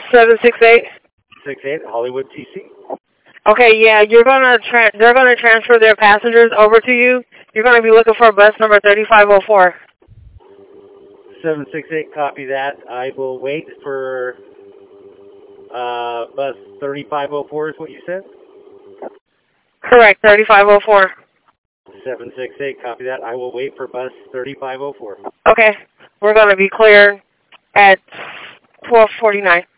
768. 68 Hollywood, TC. Okay, yeah, they're gonna transfer their passengers over to you. You're gonna be looking for bus number 3504. 768, copy that. I will wait for bus 3504 is what you said? Correct, 3504. 768, copy that. I will wait for bus 3504. Okay, we're gonna be clear at 12:49.